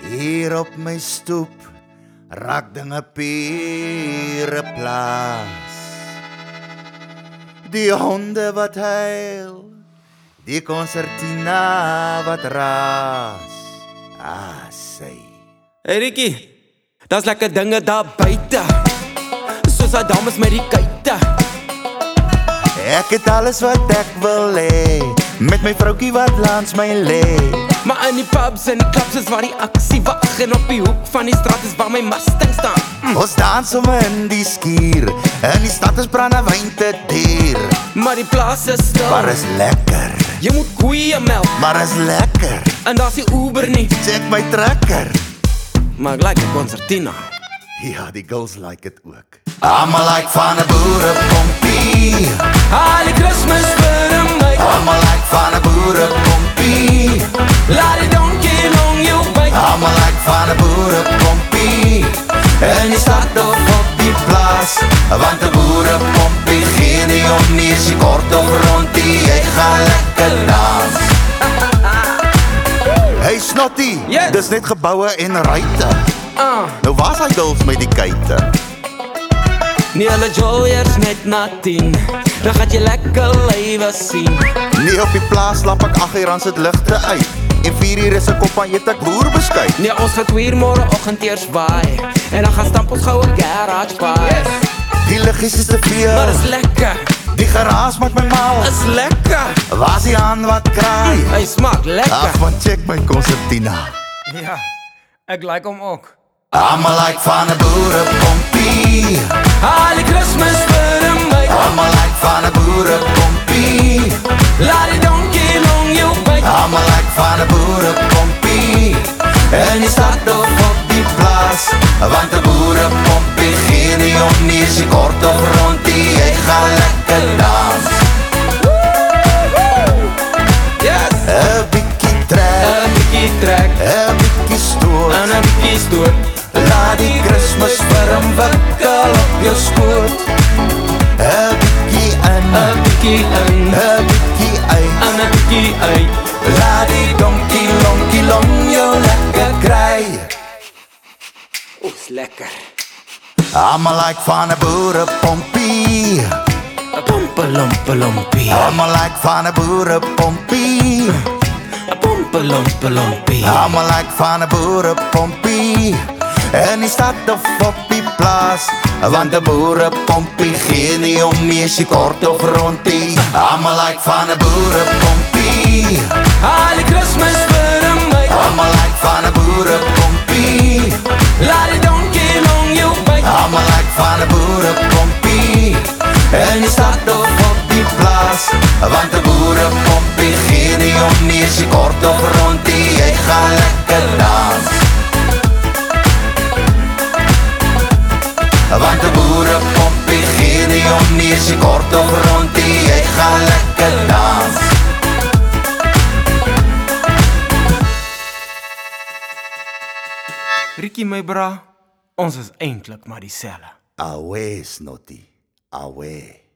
Hier op my stoep raak dinge pure plaas. Die honde wat huil, die concertina wat raas. Sy. Hey Ricky, daar's lekker dinge daar buite, soos die dames met die kuite. Ek het alles wat ek wil hê, met my vroukie wat langs my lê. Maar in die pubs en die clubs is waar die aksie wag, en op die hoek van die straat is waar my Mustang staan. Ons dans om in die skuur, in die stad is brandewyn te duur. Maar die plaas is stil, Maar is lekker, jy moet koeie melk, maar is lekker. en daar's die Uber nie, Check my trekker. maar ek like die concertina. Ja, die girls like het ook. Almal like van 'n boerepompie. Al die Christmas vir my, Almal like van 'n boerepompie. laat die donkie long jou by. Almal like van 'n boerepompie. En die stad of op die plaas, want 'n boerepompie gee nie om nie, sy kort of rondie, jy gaan lekker dans. Hey Snotty, Yes. dis net geboue en ruite. Nou waar's hy girls met die kuite? Nie hulle joyers net na 10, dan gaat jy lekker lywe sien. Nee, op die plaas lap ek 8 uur aan sit ligte uit. En 4 uur is ek op en eet ek boerbeskuit. Nee, ons gaat 2 uur morgenoggend eers waai, en dan gaan stamp ons gou 'n garage by. Die liggies is te Maar veel, is lekker, die geraas maak my mal. is lekker, Waar's die aan wat kraai? hy smaak lekker. Ag man, check my concertina. Ja, ek like hom ook. Almal like van 'n boerepompie. Al die Christmas vir my, Almal like van 'n boerepompie. laat die donkie long jou by. Almal like van 'n boerepompie. En die stad of op die plaas, want 'n boerepompie gee nie om nie, sy kort of rondie, jy gaan lekker dans. Yes, 'n bietjie trek, 'n bietjie trek, 'n bietjie stoot. en 'n bietjie stoot. Laat die Kersfeeswurm wikkel op jou skoot. 'n bietjie in, 'n bietjie in, 'n bietjie uit. en 'n bietjie uit. Laat die donkie lonkie long jou lekker kry. Oes, lekker. Almal like van 'n boerepompie. 'n Pompelompie, Almal like van 'n boerepompie. 'n pompelompie. Almal like van 'n boerepompie. En die stad of op die plaas, want 'n boerepompie gee nie om nie, sy kort of rondie. Almal like van 'n boerepompie. Al die Christmas vir my, Almal like van 'n boerepompie. laat die donkie long jou by. Almal like van 'n boerepompie. En die stad of op die plaas, want 'n boerepompie gee nie om nie, sy kort of rondie, jy gaan lekker dans. Want 'n boerepompie gee nie om nie, sy kort of rondie, jy gaan lekker dans. Ricky my bra, ons is eintlik maar dieselfde. Away, Snotty, away.